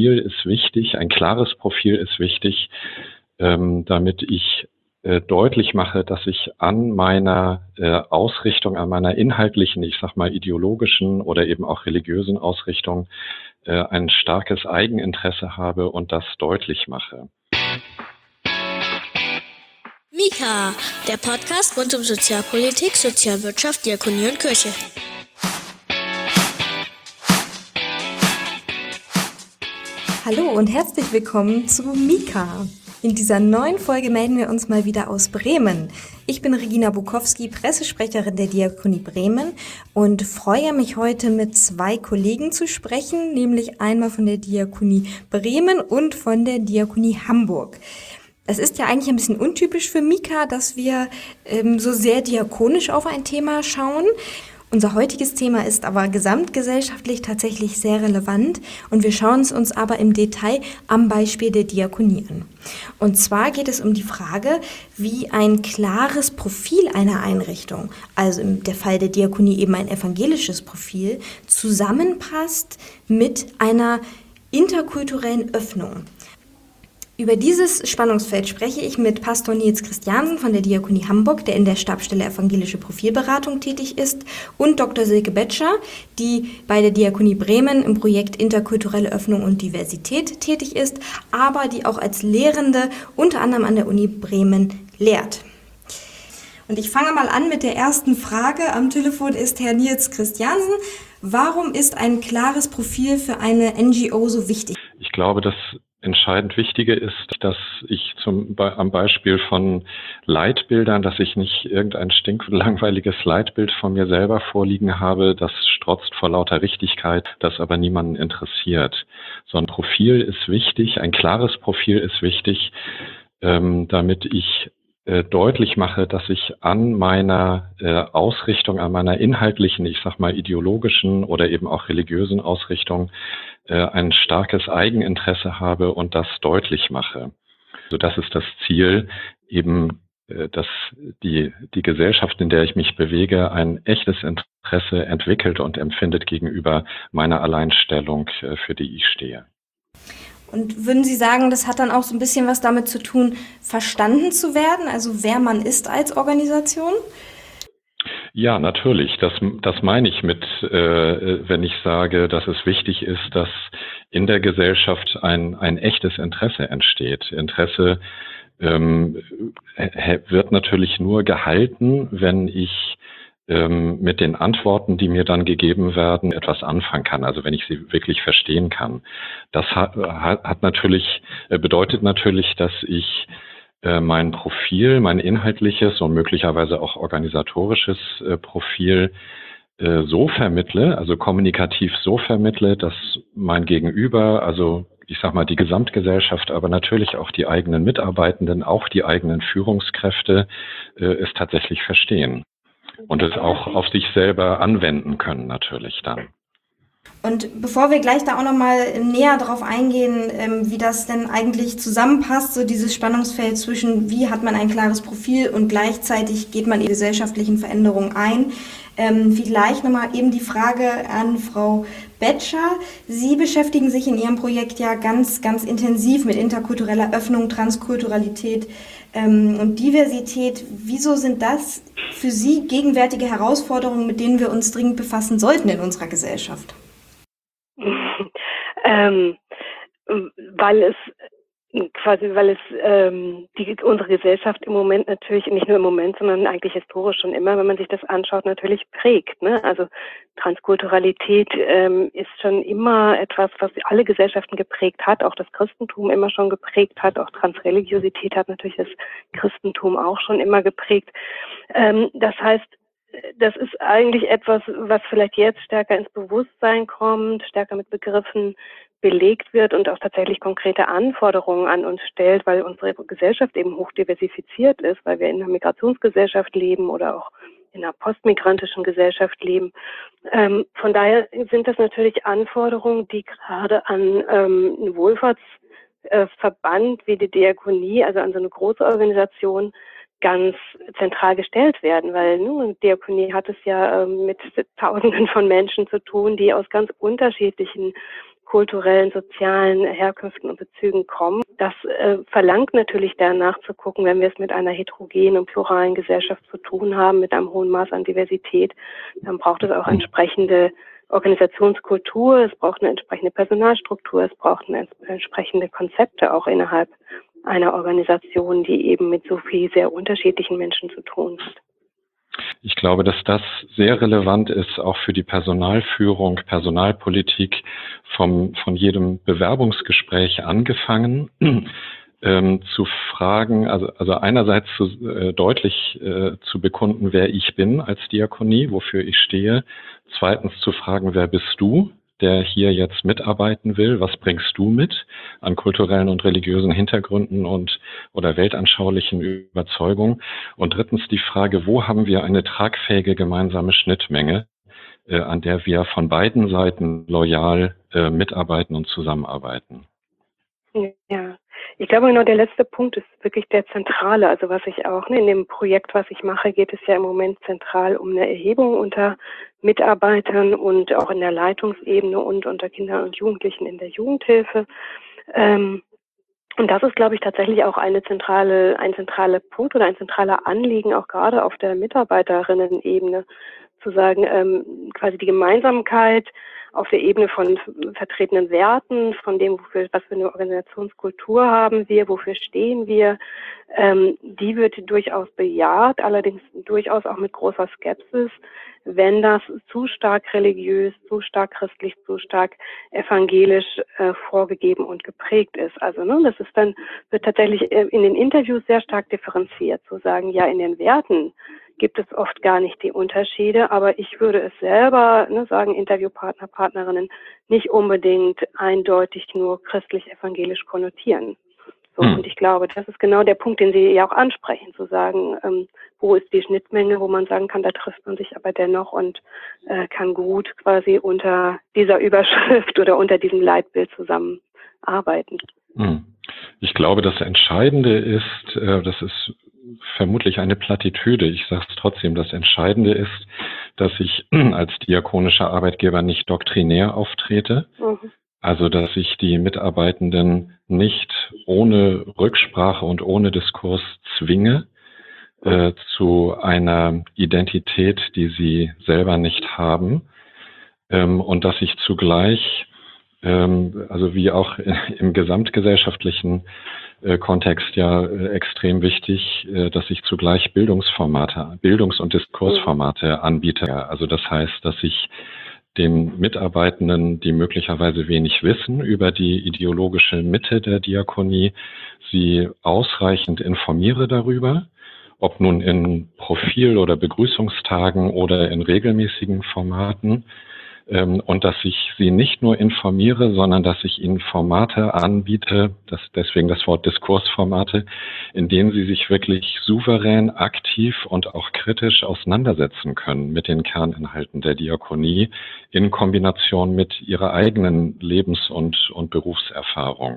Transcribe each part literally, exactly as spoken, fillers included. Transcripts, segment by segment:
Profil ist wichtig, ein klares Profil ist wichtig, ähm, damit ich äh, deutlich mache, dass ich an meiner äh, Ausrichtung, an meiner inhaltlichen, ich sag mal ideologischen oder eben auch religiösen Ausrichtung äh, ein starkes Eigeninteresse habe und das deutlich mache. Mika, der Podcast rund um Sozialpolitik, Sozialwirtschaft, Diakonie und Kirche. Hallo und herzlich willkommen zu Mika. In dieser neuen Folge melden wir uns mal wieder aus Bremen. Ich bin Regina Bukowski, Pressesprecherin der Diakonie Bremen und freue mich heute mit zwei Kollegen zu sprechen, nämlich einmal von der Diakonie Bremen und von der Diakonie Hamburg. Es ist ja eigentlich ein bisschen untypisch für Mika, dass wir ähm, so sehr diakonisch auf ein Thema schauen. Unser heutiges Thema ist aber gesamtgesellschaftlich tatsächlich sehr relevant und wir schauen es uns aber im Detail am Beispiel der Diakonie an. Und zwar geht es um die Frage, wie ein klares Profil einer Einrichtung, also im der Fall der Diakonie eben ein evangelisches Profil, zusammenpasst mit einer interkulturellen Öffnung. Über dieses Spannungsfeld spreche ich mit Pastor Nils Christiansen von der Diakonie Hamburg, der in der Stabsstelle Evangelische Profilberatung tätig ist, und Doktor Silke Betscher, die bei der Diakonie Bremen im Projekt Interkulturelle Öffnung und Diversität tätig ist, aber die auch als Lehrende unter anderem an der Uni Bremen lehrt. Und ich fange mal an mit der ersten Frage. Am Telefon ist Herr Nils Christiansen. Warum ist ein klares Profil für eine N G O so wichtig? Ich glaube, dass entscheidend Wichtige ist, dass ich zum, bei, am Beispiel von Leitbildern, dass ich nicht irgendein stinklangweiliges Leitbild von mir selber vorliegen habe, das strotzt vor lauter Richtigkeit, das aber niemanden interessiert. So ein Profil ist wichtig, ein klares Profil ist wichtig, ähm, damit ich äh, deutlich mache, dass ich an meiner äh, Ausrichtung, an meiner inhaltlichen, ich sag mal ideologischen oder eben auch religiösen Ausrichtung ein starkes Eigeninteresse habe und das deutlich mache. Also das ist das Ziel, eben, dass die, die Gesellschaft, in der ich mich bewege, ein echtes Interesse entwickelt und empfindet gegenüber meiner Alleinstellung, für die ich stehe. Und würden Sie sagen, das hat dann auch so ein bisschen was damit zu tun, verstanden zu werden, also wer man ist als Organisation? Ja, natürlich. Das, das meine ich mit, äh, wenn ich sage, dass es wichtig ist, dass in der Gesellschaft ein, ein echtes Interesse entsteht. Interesse ähm, wird natürlich nur gehalten, wenn ich ähm, mit den Antworten, die mir dann gegeben werden, etwas anfangen kann. Also wenn ich sie wirklich verstehen kann. Das hat, hat natürlich, bedeutet natürlich, dass ich mein Profil, mein inhaltliches und möglicherweise auch organisatorisches äh, Profil äh, so vermittle, also kommunikativ so vermittle, dass mein Gegenüber, also ich sag mal die Gesamtgesellschaft, aber natürlich auch die eigenen Mitarbeitenden, auch die eigenen Führungskräfte äh, es tatsächlich verstehen und es auch auf sich selber anwenden können natürlich dann. Und bevor wir gleich da auch nochmal näher drauf eingehen, ähm, wie das denn eigentlich zusammenpasst, so dieses Spannungsfeld zwischen, wie hat man ein klares Profil und gleichzeitig geht man in gesellschaftlichen Veränderungen ein, ähm, vielleicht nochmal eben die Frage an Frau Betscher. Sie beschäftigen sich in Ihrem Projekt ja ganz, ganz intensiv mit interkultureller Öffnung, Transkulturalität ähm, und Diversität. Wieso sind das für Sie gegenwärtige Herausforderungen, mit denen wir uns dringend befassen sollten in unserer Gesellschaft? ähm, weil es quasi, weil es ähm, die, unsere Gesellschaft im Moment natürlich, nicht nur im Moment, sondern eigentlich historisch schon immer, wenn man sich das anschaut, natürlich prägt. Ne? Also Transkulturalität ähm, ist schon immer etwas, was alle Gesellschaften geprägt hat, auch das Christentum immer schon geprägt hat, auch Transreligiosität hat natürlich das Christentum auch schon immer geprägt. Ähm, das heißt, das ist eigentlich etwas, was vielleicht jetzt stärker ins Bewusstsein kommt, stärker mit Begriffen belegt wird und auch tatsächlich konkrete Anforderungen an uns stellt, weil unsere Gesellschaft eben hochdiversifiziert ist, weil wir in einer Migrationsgesellschaft leben oder auch in einer postmigrantischen Gesellschaft leben. Ähm, von daher sind das natürlich Anforderungen, die gerade an ähm, einen Wohlfahrtsverband wie die Diakonie, also an so eine große Organisation, ganz zentral gestellt werden, weil ne, Diakonie hat es ja ähm, mit Tausenden von Menschen zu tun, die aus ganz unterschiedlichen kulturellen, sozialen Herkünften und Bezügen kommen. Das äh, verlangt natürlich danach zu gucken, wenn wir es mit einer heterogenen und pluralen Gesellschaft zu tun haben, mit einem hohen Maß an Diversität, dann braucht es auch entsprechende Organisationskultur, es braucht eine entsprechende Personalstruktur, es braucht eine entsprechende Konzepte auch innerhalb einer Organisation, die eben mit so viel sehr unterschiedlichen Menschen zu tun hat. Ich glaube, dass das sehr relevant ist, auch für die Personalführung, Personalpolitik, vom, von jedem Bewerbungsgespräch angefangen, ähm, zu fragen, also, also einerseits zu, äh, deutlich äh, zu bekunden, wer ich bin als Diakonie, wofür ich stehe. Zweitens zu fragen, wer bist du, der hier jetzt mitarbeiten will? Was bringst du mit an kulturellen und religiösen Hintergründen und oder weltanschaulichen Überzeugungen? Und drittens die Frage, wo haben wir eine tragfähige gemeinsame Schnittmenge, äh, an der wir von beiden Seiten loyal äh, mitarbeiten und zusammenarbeiten? Ja, ich glaube genau, der letzte Punkt ist wirklich der zentrale. Also was ich auch, ne, in dem Projekt, was ich mache, geht es ja im Moment zentral um eine Erhebung unter Mitarbeitern und auch in der Leitungsebene und unter Kindern und Jugendlichen in der Jugendhilfe. Ähm, und das ist, glaube ich, tatsächlich auch eine zentrale, ein zentraler Punkt oder ein zentraler Anliegen, auch gerade auf der Mitarbeiterinnen-Ebene, zu sagen, ähm, quasi die Gemeinsamkeit auf der Ebene von vertretenen Werten, von dem, wofür, was für eine Organisationskultur haben wir, wofür stehen wir, ähm, die wird durchaus bejaht, allerdings durchaus auch mit großer Skepsis, wenn das zu stark religiös, zu stark christlich, zu stark evangelisch äh, vorgegeben und geprägt ist. Also ne, das ist dann, wird tatsächlich in den Interviews sehr stark differenziert, zu sagen, ja, in den Werten gibt es oft gar nicht die Unterschiede, aber ich würde es selber, ne, sagen Interviewpartner, Partnerinnen, nicht unbedingt eindeutig nur christlich-evangelisch konnotieren. So, hm. Und ich glaube, das ist genau der Punkt, den Sie ja auch ansprechen, zu sagen, ähm, wo ist die Schnittmenge, wo man sagen kann, da trifft man sich aber dennoch und äh, kann gut quasi unter dieser Überschrift oder unter diesem Leitbild zusammenarbeiten. Hm. Ich glaube, das Entscheidende ist, äh, das ist vermutlich eine Plattitüde. Ich sage es trotzdem, das Entscheidende ist, dass ich als diakonischer Arbeitgeber nicht doktrinär auftrete. Mhm. Also, dass ich die Mitarbeitenden nicht ohne Rücksprache und ohne Diskurs zwinge äh, zu einer Identität, die sie selber nicht haben. Ähm, und dass ich zugleich, ähm, also wie auch im gesamtgesellschaftlichen äh, Kontext ja äh, extrem wichtig, äh, dass ich zugleich Bildungsformate, Bildungs- und Diskursformate anbiete. Also das heißt, dass ich den Mitarbeitenden, die möglicherweise wenig wissen über die ideologische Mitte der Diakonie, sie ausreichend informiere darüber, ob nun in Profil- oder Begrüßungstagen oder in regelmäßigen Formaten. Und dass ich sie nicht nur informiere, sondern dass ich ihnen Formate anbiete, das, deswegen das Wort Diskursformate, in denen sie sich wirklich souverän, aktiv und auch kritisch auseinandersetzen können mit den Kerninhalten der Diakonie in Kombination mit ihrer eigenen Lebens- und, und Berufserfahrung.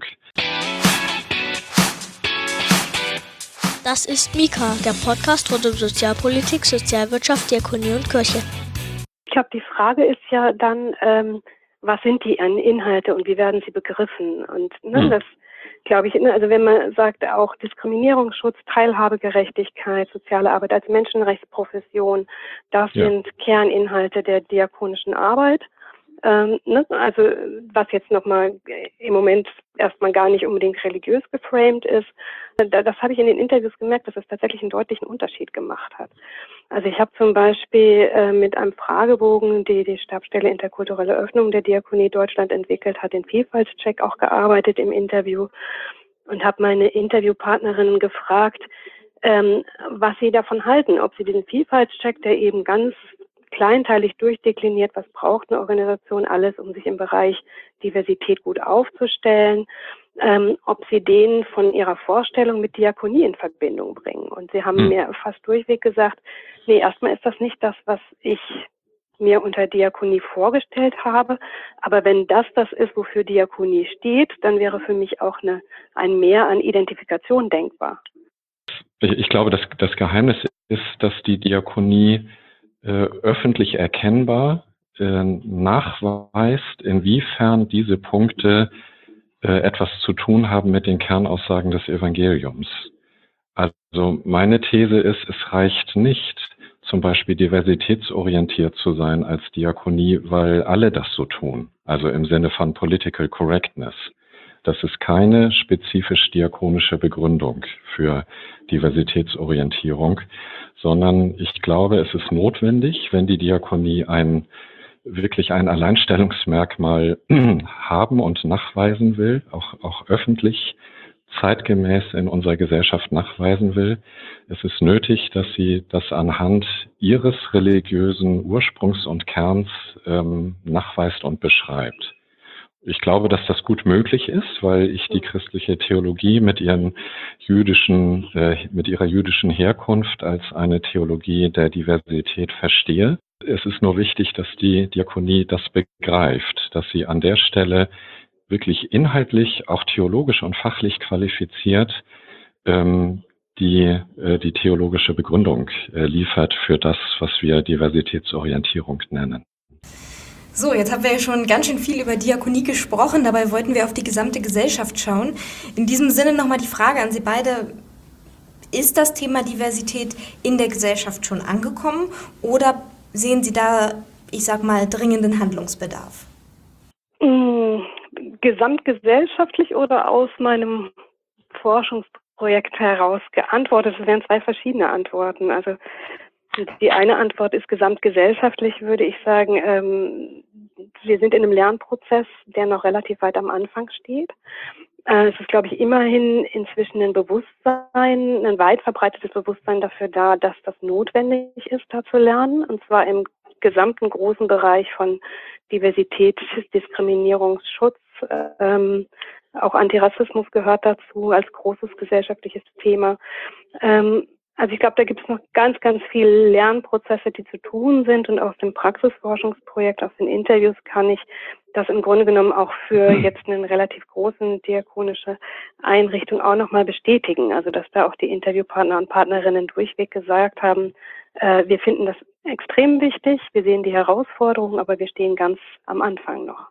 Das ist Mika, der Podcast rund um Sozialpolitik, Sozialwirtschaft, Diakonie und Kirche. Ich glaube, die Frage ist ja dann, ähm, was sind die Inhalte und wie werden sie begriffen? Und ne, hm. das glaube ich, also wenn man sagt auch Diskriminierungsschutz, Teilhabegerechtigkeit, soziale Arbeit als Menschenrechtsprofession, das ja. sind Kerninhalte der diakonischen Arbeit. Ähm, ne, also was jetzt nochmal im Moment erstmal gar nicht unbedingt religiös geframed ist, das habe ich in den Interviews gemerkt, dass es tatsächlich einen deutlichen Unterschied gemacht hat. Also ich habe zum Beispiel äh, mit einem Fragebogen, die die Stabsstelle Interkulturelle Öffnung der Diakonie Deutschland entwickelt hat, den Vielfaltscheck auch gearbeitet im Interview und habe meine Interviewpartnerinnen gefragt, ähm, was sie davon halten, ob sie diesen Vielfaltscheck, der eben ganz kleinteilig durchdekliniert, was braucht eine Organisation alles, um sich im Bereich Diversität gut aufzustellen, ähm, ob sie den von ihrer Vorstellung mit Diakonie in Verbindung bringen. Und sie haben mhm. mir fast durchweg gesagt, nee, erstmal ist das nicht das, was ich mir unter Diakonie vorgestellt habe, aber wenn das das ist, wofür Diakonie steht, dann wäre für mich auch eine, ein Mehr an Identifikation denkbar. Ich, ich glaube, das, das Geheimnis ist, dass die Diakonie öffentlich erkennbar äh, nachweist, inwiefern diese Punkte äh, etwas zu tun haben mit den Kernaussagen des Evangeliums. Also meine These ist, es reicht nicht, zum Beispiel diversitätsorientiert zu sein als Diakonie, weil alle das so tun, also im Sinne von Political Correctness. Das ist keine spezifisch diakonische Begründung für Diversitätsorientierung, sondern ich glaube, es ist notwendig, wenn die Diakonie ein wirklich ein Alleinstellungsmerkmal haben und nachweisen will, auch, auch öffentlich zeitgemäß in unserer Gesellschaft nachweisen will. Es ist nötig, dass sie das anhand ihres religiösen Ursprungs und Kerns ähm, nachweist und beschreibt. Ich glaube, dass das gut möglich ist, weil ich die christliche Theologie mit ihren jüdischen, äh, mit ihrer jüdischen Herkunft als eine Theologie der Diversität verstehe. Es ist nur wichtig, dass die Diakonie das begreift, dass sie an der Stelle wirklich inhaltlich, auch theologisch und fachlich qualifiziert ähm, die, äh, die theologische Begründung äh, liefert für das, was wir Diversitätsorientierung nennen. So, jetzt haben wir ja schon ganz schön viel über Diakonie gesprochen, dabei wollten wir auf die gesamte Gesellschaft schauen. In diesem Sinne nochmal die Frage an Sie beide, ist das Thema Diversität in der Gesellschaft schon angekommen oder sehen Sie da, ich sag mal, dringenden Handlungsbedarf? Mm, gesamtgesellschaftlich oder aus meinem Forschungsprojekt heraus geantwortet? Es wären zwei verschiedene Antworten. Also die eine Antwort ist gesamtgesellschaftlich, würde ich sagen, ähm, wir sind in einem Lernprozess, der noch relativ weit am Anfang steht. Äh, es ist, glaube ich, immerhin inzwischen ein Bewusstsein, ein weit verbreitetes Bewusstsein dafür da, dass das notwendig ist, da zu lernen, und zwar im gesamten großen Bereich von Diversität, Diskriminierungsschutz, äh, ähm, auch Antirassismus gehört dazu als großes gesellschaftliches Thema. Ähm, Also ich glaube, da gibt es noch ganz, ganz viele Lernprozesse, die zu tun sind, und aus dem Praxisforschungsprojekt, aus den Interviews kann ich das im Grunde genommen auch für jetzt eine relativ große diakonische Einrichtung auch nochmal bestätigen. Also dass da auch die Interviewpartner und Partnerinnen durchweg gesagt haben, äh, wir finden das extrem wichtig, wir sehen die Herausforderungen, aber wir stehen ganz am Anfang noch.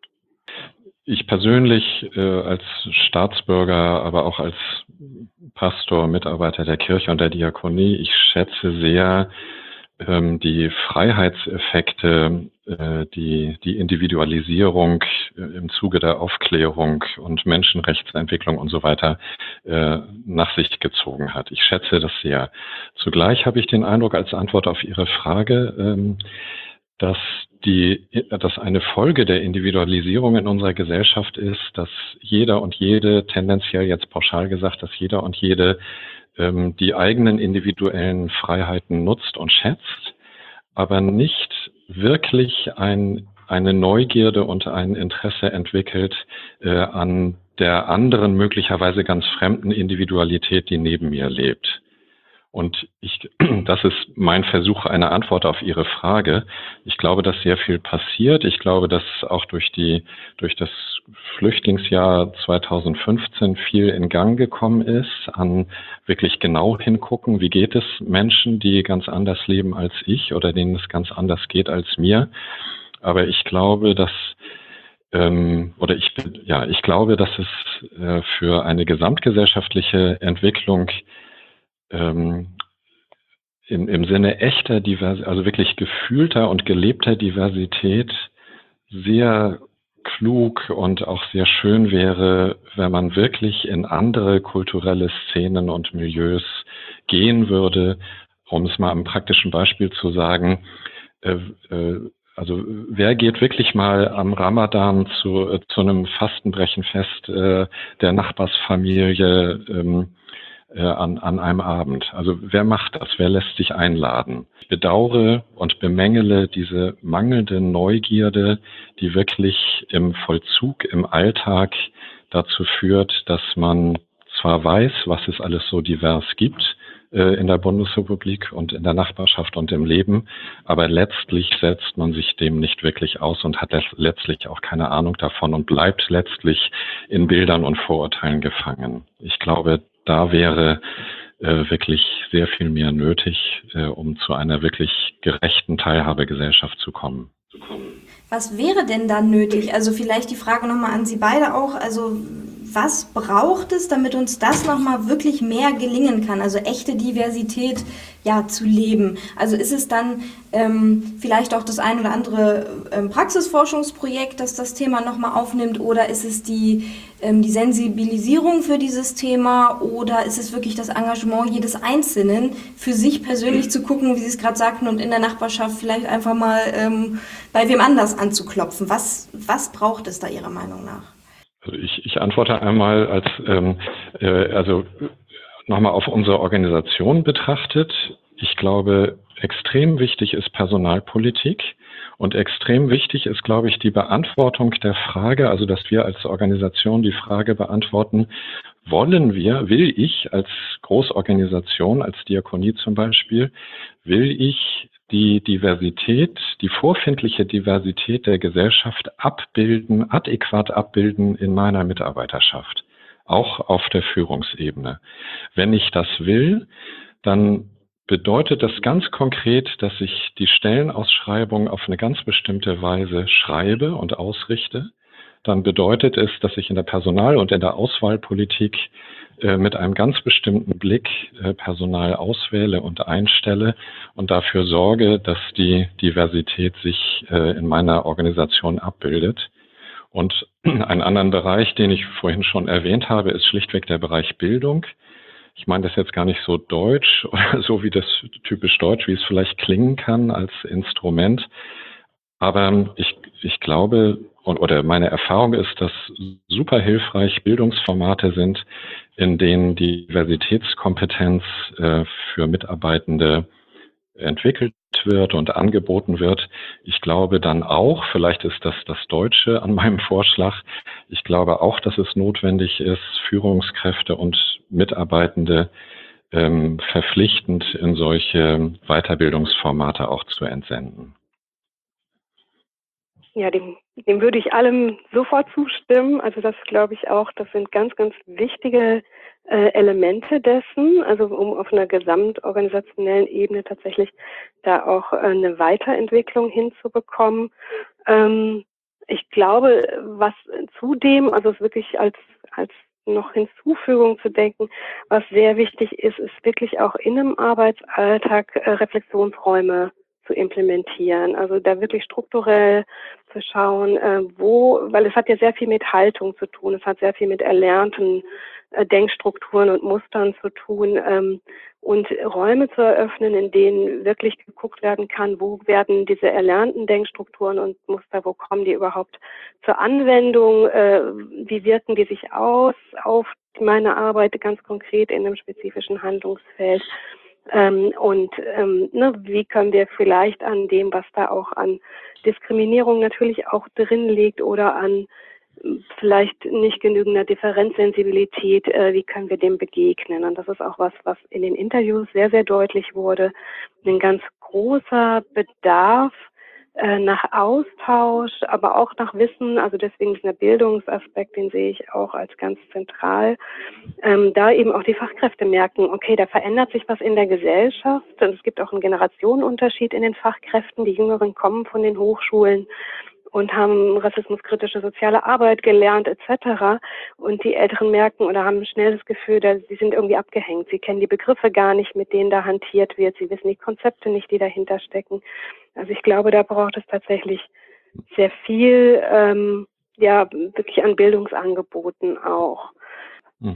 Ich persönlich äh, als Staatsbürger, aber auch als Pastor, Mitarbeiter der Kirche und der Diakonie, ich schätze sehr ähm, die Freiheitseffekte, äh, die, die Individualisierung äh, im Zuge der Aufklärung und Menschenrechtsentwicklung und so weiter äh, nach sich gezogen hat. Ich schätze das sehr. Zugleich habe ich den Eindruck, als Antwort auf Ihre Frage, ähm, dass die, dass eine Folge der Individualisierung in unserer Gesellschaft ist, dass jeder und jede, tendenziell jetzt pauschal gesagt, dass jeder und jede ähm, die eigenen individuellen Freiheiten nutzt und schätzt, aber nicht wirklich ein, eine Neugierde und ein Interesse entwickelt äh, an der anderen, möglicherweise ganz fremden Individualität, die neben mir lebt. Und ich, das ist mein Versuch, eine Antwort auf Ihre Frage. Ich glaube, dass sehr viel passiert. Ich glaube, dass auch durch die, durch das Flüchtlingsjahr zweitausendfünfzehn viel in Gang gekommen ist, an wirklich genau hingucken, wie geht es Menschen, die ganz anders leben als ich oder denen es ganz anders geht als mir. Aber ich glaube, dass ähm, oder ich bin, ja, ich glaube, dass es äh, für eine gesamtgesellschaftliche Entwicklung Ähm, im, im Sinne echter Diversität, also wirklich gefühlter und gelebter Diversität sehr klug und auch sehr schön wäre, wenn man wirklich in andere kulturelle Szenen und Milieus gehen würde, um es mal am praktischen Beispiel zu sagen, äh, äh, also wer geht wirklich mal am Ramadan zu, äh, zu einem Fastenbrechenfest äh, der Nachbarsfamilie ähm, An, an einem Abend. Also wer macht das? Wer lässt sich einladen? Ich bedauere und bemängele diese mangelnde Neugierde, die wirklich im Vollzug, im Alltag dazu führt, dass man zwar weiß, was es alles so divers gibt äh, in der Bundesrepublik und in der Nachbarschaft und im Leben, aber letztlich setzt man sich dem nicht wirklich aus und hat letztlich auch keine Ahnung davon und bleibt letztlich in Bildern und Vorurteilen gefangen. Ich glaube, da wäre äh, wirklich sehr viel mehr nötig, äh, um zu einer wirklich gerechten Teilhabegesellschaft zu kommen. Was wäre denn dann nötig? Also vielleicht die Frage nochmal an Sie beide auch. Also was braucht es, damit uns das nochmal wirklich mehr gelingen kann? Also echte Diversität ja zu leben. Also ist es dann ähm, vielleicht auch das ein oder andere ähm, Praxisforschungsprojekt, das das Thema nochmal aufnimmt, oder ist es die, ähm, die Sensibilisierung für dieses Thema, oder ist es wirklich das Engagement jedes Einzelnen, für sich persönlich zu gucken, wie Sie es gerade sagten, und in der Nachbarschaft vielleicht einfach mal ähm, bei wem anders anzuklopfen? Was, was braucht es da Ihrer Meinung nach? Also ich, ich antworte einmal als, ähm, äh, also nochmal auf unsere Organisation betrachtet. Ich glaube, extrem wichtig ist Personalpolitik und extrem wichtig ist, glaube ich, die Beantwortung der Frage, also dass wir als Organisation die Frage beantworten, wollen wir, will ich als Großorganisation, als Diakonie zum Beispiel, will ich die Diversität, die vorfindliche Diversität der Gesellschaft abbilden, adäquat abbilden in meiner Mitarbeiterschaft, auch auf der Führungsebene. Wenn ich das will, dann bedeutet das ganz konkret, dass ich die Stellenausschreibung auf eine ganz bestimmte Weise schreibe und ausrichte. Dann bedeutet es, dass ich in der Personal- und in der Auswahlpolitik äh, mit einem ganz bestimmten Blick äh, Personal auswähle und einstelle und dafür sorge, dass die Diversität sich äh, in meiner Organisation abbildet. Und einen anderen Bereich, den ich vorhin schon erwähnt habe, ist schlichtweg der Bereich Bildung. Ich meine das jetzt gar nicht so deutsch oder so wie das typisch deutsch, wie es vielleicht klingen kann als Instrument. Aber ich, ich glaube, und, oder meine Erfahrung ist, dass super hilfreich Bildungsformate sind, in denen die Diversitätskompetenz äh, für Mitarbeitende entwickelt wird und angeboten wird. Ich glaube dann auch, vielleicht ist das das Deutsche an meinem Vorschlag, ich glaube auch, dass es notwendig ist, Führungskräfte und Mitarbeitende ähm, verpflichtend in solche Weiterbildungsformate auch zu entsenden. Ja, dem, dem würde ich allem sofort zustimmen. Also das glaube ich auch, das sind ganz, ganz wichtige äh, Elemente dessen, also um auf einer gesamtorganisationellen Ebene tatsächlich da auch äh, eine Weiterentwicklung hinzubekommen. Ähm, ich glaube, was zudem, also es wirklich als, als noch Hinzufügung zu denken, was sehr wichtig ist, ist wirklich auch in einem Arbeitsalltag äh, Reflexionsräume zu implementieren. Also da wirklich strukturell zu schauen, äh, wo, weil es hat ja sehr viel mit Haltung zu tun, es hat sehr viel mit erlernten äh, Denkstrukturen und Mustern zu tun, ähm, und Räume zu eröffnen, in denen wirklich geguckt werden kann, wo werden diese erlernten Denkstrukturen und Muster, wo kommen die überhaupt zur Anwendung, äh, wie wirken die sich aus auf meine Arbeit ganz konkret in einem spezifischen Handlungsfeld. Ähm, und ähm, ne, wie können wir vielleicht an dem, was da auch an Diskriminierung natürlich auch drin liegt oder an vielleicht nicht genügender Differenzsensibilität, äh, wie können wir dem begegnen? Und das ist auch was, was in den Interviews sehr, sehr deutlich wurde. Ein ganz großer Bedarf äh, nach Austausch, aber auch nach Wissen. Also deswegen ist der Bildungsaspekt, den sehe ich auch als ganz zentral. Ähm, da eben auch die Fachkräfte merken, okay, da verändert sich was in der Gesellschaft und es gibt auch einen Generationenunterschied in den Fachkräften. Die Jüngeren kommen von den Hochschulen und haben rassismuskritische soziale Arbeit gelernt et cetera. Und die Älteren merken oder haben schnell das Gefühl, dass sie sind irgendwie abgehängt. Sie kennen die Begriffe gar nicht, mit denen da hantiert wird. Sie wissen die Konzepte nicht, die dahinter stecken. Also ich glaube, da braucht es tatsächlich sehr viel, ähm, ja, wirklich an Bildungsangeboten auch. Hm.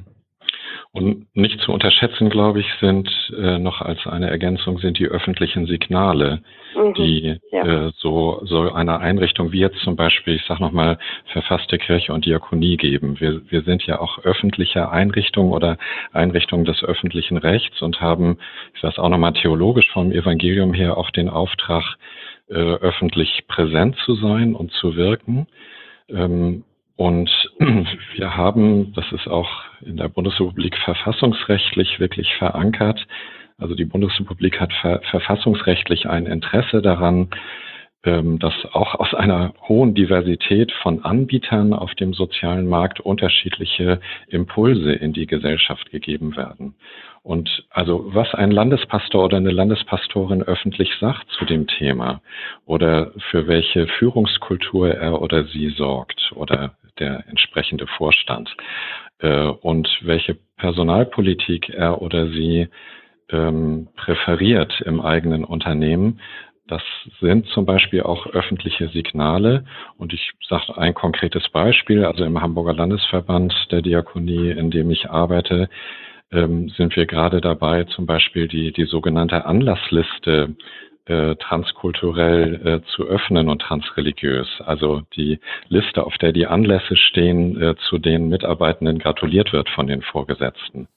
Und nicht zu unterschätzen, glaube ich, sind äh, noch als eine Ergänzung sind die öffentlichen Signale, mhm, die ja. äh, so, so einer Einrichtung wie jetzt zum Beispiel, ich sage nochmal, verfasste Kirche und Diakonie geben. Wir, wir sind ja auch öffentliche Einrichtungen oder Einrichtungen des öffentlichen Rechts und haben, ich sage es auch nochmal theologisch vom Evangelium her, auch den Auftrag, äh, öffentlich präsent zu sein und zu wirken. Ähm, Und wir haben, das ist auch in der Bundesrepublik verfassungsrechtlich wirklich verankert, also die Bundesrepublik hat ver- verfassungsrechtlich ein Interesse daran, dass auch aus einer hohen Diversität von Anbietern auf dem sozialen Markt unterschiedliche Impulse in die Gesellschaft gegeben werden. Und also was ein Landespastor oder eine Landespastorin öffentlich sagt zu dem Thema oder für welche Führungskultur er oder sie sorgt oder der entsprechende Vorstand äh, und welche Personalpolitik er oder sie ähm, präferiert im eigenen Unternehmen, das sind zum Beispiel auch öffentliche Signale. Und ich sage ein konkretes Beispiel. Also im Hamburger Landesverband der Diakonie, in dem ich arbeite, ähm, sind wir gerade dabei, zum Beispiel die, die sogenannte Anlassliste äh, transkulturell äh, zu öffnen und transreligiös. Also die Liste, auf der die Anlässe stehen, äh, zu denen Mitarbeitenden gratuliert wird von den Vorgesetzten.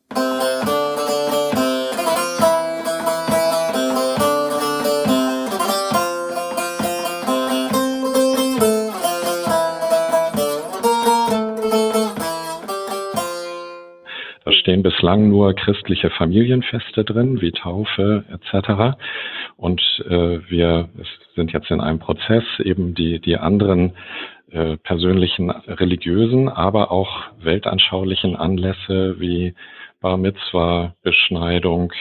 Da stehen bislang nur christliche Familienfeste drin, wie Taufe et cetera. Und äh, wir sind jetzt in einem Prozess, eben die, die anderen äh, persönlichen, religiösen, aber auch weltanschaulichen Anlässe wie Bar Mitzwa, Beschneidung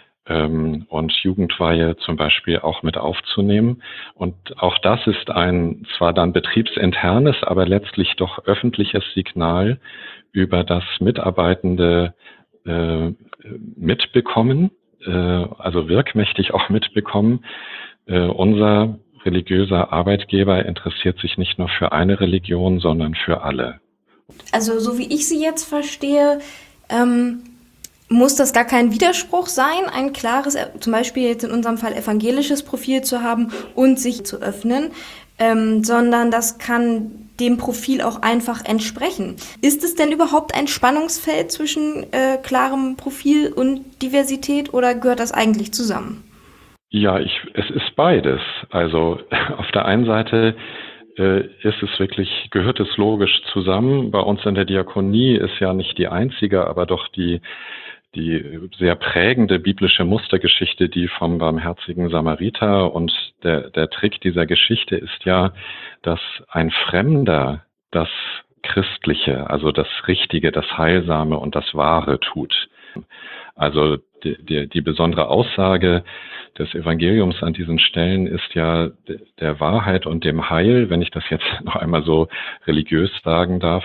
ähm, und Jugendweihe zum Beispiel auch mit aufzunehmen. Und auch das ist ein zwar dann betriebsinternes, aber letztlich doch öffentliches Signal, über das Mitarbeitende äh, mitbekommen, äh, also wirkmächtig auch mitbekommen. Äh, unser religiöser Arbeitgeber interessiert sich nicht nur für eine Religion, sondern für alle. Also so wie ich Sie jetzt verstehe, ähm, muss das gar kein Widerspruch sein, ein klares, zum Beispiel jetzt in unserem Fall evangelisches Profil zu haben und sich zu öffnen, ähm, sondern das kann dem Profil auch einfach entsprechen. Ist es denn überhaupt ein Spannungsfeld zwischen äh, klarem Profil und Diversität oder gehört das eigentlich zusammen? Ja, ich, es ist beides. Also auf der einen Seite äh, ist es wirklich, gehört es logisch zusammen. Bei uns in der Diakonie ist ja nicht die einzige, aber doch die die sehr prägende biblische Mustergeschichte, die vom barmherzigen Samariter, und der, der Trick dieser Geschichte ist ja, dass ein Fremder das Christliche, also das Richtige, das Heilsame und das Wahre tut. Also die, die, die besondere Aussage des Evangeliums an diesen Stellen ist ja der Wahrheit und dem Heil, wenn ich das jetzt noch einmal so religiös sagen darf,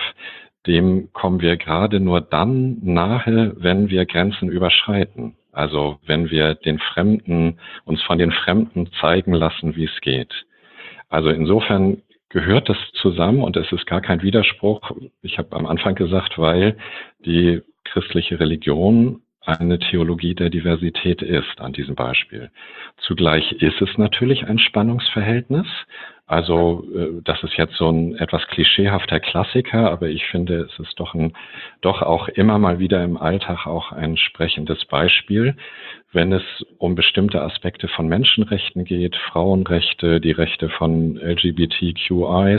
dem kommen wir gerade nur dann nahe, wenn wir Grenzen überschreiten. Also wenn wir den Fremden, uns von den Fremden zeigen lassen, wie es geht. Also insofern gehört das zusammen und es ist gar kein Widerspruch. Ich habe am Anfang gesagt, weil die christliche Religion eine Theologie der Diversität ist, an diesem Beispiel. Zugleich ist es natürlich ein Spannungsverhältnis. Also das ist jetzt so ein etwas klischeehafter Klassiker, aber ich finde, es ist doch ein, doch auch immer mal wieder im Alltag auch ein sprechendes Beispiel, wenn es um bestimmte Aspekte von Menschenrechten geht, Frauenrechte, die Rechte von L G B T Q Is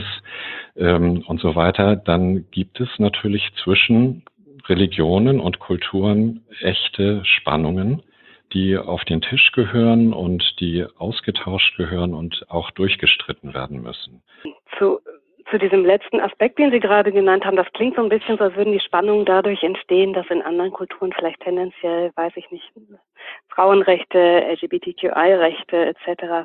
ähm, und so weiter, dann gibt es natürlich zwischen Religionen und Kulturen echte Spannungen, die auf den Tisch gehören und die ausgetauscht gehören und auch durchgestritten werden müssen. Zu, zu diesem letzten Aspekt, den Sie gerade genannt haben, das klingt so ein bisschen so, als würden die Spannungen dadurch entstehen, dass in anderen Kulturen vielleicht tendenziell, weiß ich nicht, Frauenrechte, L G B T Q I-Rechte et cetera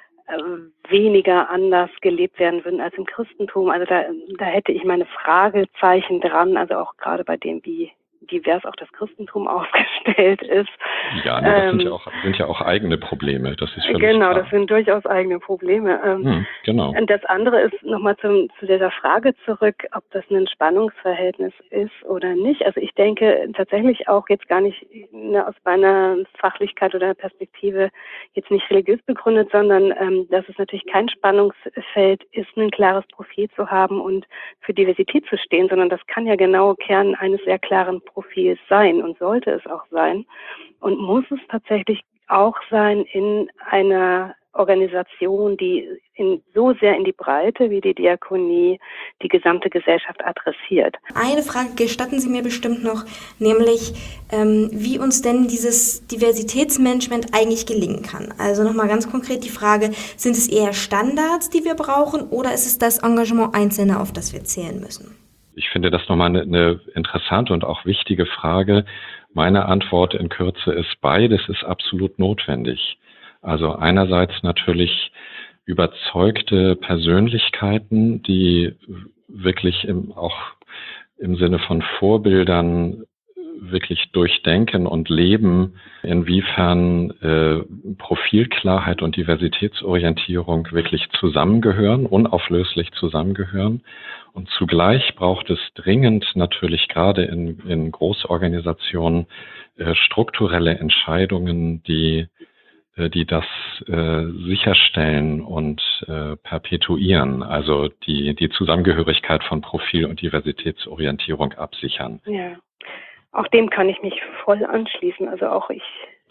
weniger anders gelebt werden würden als im Christentum. Also da, da hätte ich meine Fragezeichen dran, also auch gerade bei dem, wie divers auch das Christentum aufgestellt ist. Ja, nee, das ähm, sind, ja auch, sind ja auch eigene Probleme. Das ist völlig Genau, klar. Das sind durchaus eigene Probleme. Ähm, hm, genau. Und das andere ist nochmal zum, zu dieser Frage zurück, ob das ein Spannungsverhältnis ist oder nicht. Also ich denke tatsächlich auch jetzt gar nicht ne, aus meiner Fachlichkeit oder Perspektive jetzt nicht religiös begründet, sondern ähm, dass es natürlich kein Spannungsfeld ist, ein klares Profil zu haben und für Diversität zu stehen, sondern das kann ja genau Kern eines sehr klaren Profils sein und sollte es auch sein und muss es tatsächlich auch sein in einer Organisation, die in, so sehr in die Breite wie die Diakonie die gesamte Gesellschaft adressiert. Eine Frage gestatten Sie mir bestimmt noch, nämlich ähm, wie uns denn dieses Diversitätsmanagement eigentlich gelingen kann. Also nochmal ganz konkret die Frage, sind es eher Standards, die wir brauchen, oder ist es das Engagement Einzelner, auf das wir zählen müssen? Ich finde das nochmal eine, eine interessante und auch wichtige Frage. Meine Antwort in Kürze ist, beides ist absolut notwendig. Also einerseits natürlich überzeugte Persönlichkeiten, die wirklich im, auch im Sinne von Vorbildern wirklich durchdenken und leben, inwiefern äh, Profilklarheit und Diversitätsorientierung wirklich zusammengehören, unauflöslich zusammengehören. Und zugleich braucht es dringend natürlich gerade in, in Großorganisationen äh, strukturelle Entscheidungen, die die das äh, sicherstellen und äh, perpetuieren, also die, die Zusammengehörigkeit von Profil- und Diversitätsorientierung absichern. Ja, auch dem kann ich mich voll anschließen. Also auch ich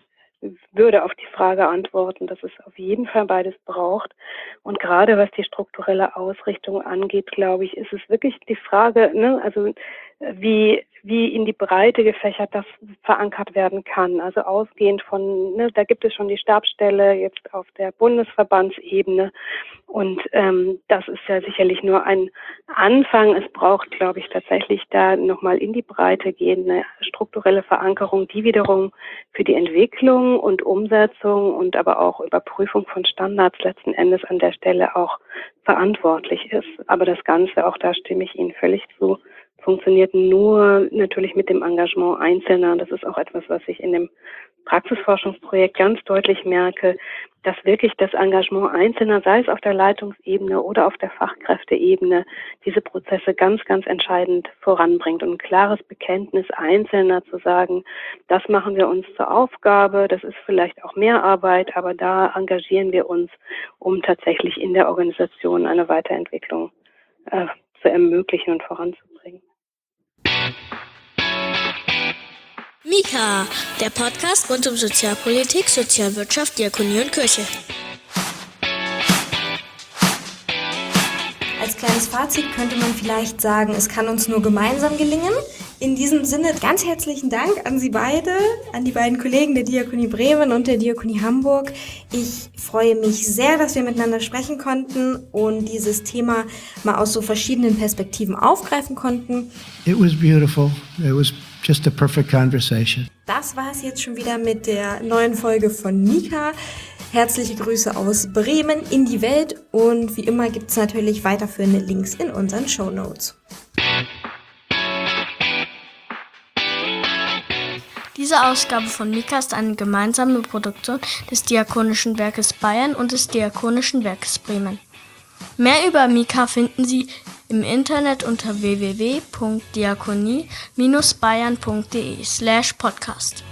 würde auf die Frage antworten, dass es auf jeden Fall beides braucht. Und gerade was die strukturelle Ausrichtung angeht, glaube ich, ist es wirklich die Frage, ne, also wie wie in die Breite gefächert das verankert werden kann. Also ausgehend von, ne, da gibt es schon die Stabsstelle jetzt auf der Bundesverbandsebene und ähm, das ist ja sicherlich nur ein Anfang. Es braucht, glaube ich, tatsächlich da nochmal in die Breite gehende strukturelle Verankerung, die wiederum für die Entwicklung und Umsetzung und aber auch Überprüfung von Standards letzten Endes an der Stelle auch verantwortlich ist. Aber das Ganze, auch da stimme ich Ihnen völlig zu, funktioniert nur natürlich mit dem Engagement Einzelner. Das ist auch etwas, was ich in dem Praxisforschungsprojekt ganz deutlich merke, dass wirklich das Engagement Einzelner, sei es auf der Leitungsebene oder auf der Fachkräfteebene, diese Prozesse ganz, ganz entscheidend voranbringt. Und ein klares Bekenntnis Einzelner zu sagen, das machen wir uns zur Aufgabe, das ist vielleicht auch mehr Arbeit, aber da engagieren wir uns, um tatsächlich in der Organisation eine Weiterentwicklung äh, zu ermöglichen und voranzubringen. Mika, der Podcast rund um Sozialpolitik, Sozialwirtschaft, Diakonie und Kirche. Als kleines Fazit könnte man vielleicht sagen, es kann uns nur gemeinsam gelingen. In diesem Sinne ganz herzlichen Dank an Sie beide, an die beiden Kollegen der Diakonie Bremen und der Diakonie Hamburg. Ich freue mich sehr, dass wir miteinander sprechen konnten und dieses Thema mal aus so verschiedenen Perspektiven aufgreifen konnten. It was beautiful. It was just a perfect conversation. Das war es jetzt schon wieder mit der neuen Folge von Mika. Herzliche Grüße aus Bremen in die Welt und wie immer gibt es natürlich weiterführende Links in unseren Shownotes. Diese Ausgabe von Mika ist eine gemeinsame Produktion des Diakonischen Werkes Bayern und des Diakonischen Werkes Bremen. Mehr über Mika finden Sie im Internet unter w w w punkt diakonie Bindestrich bayern punkt de slash podcast.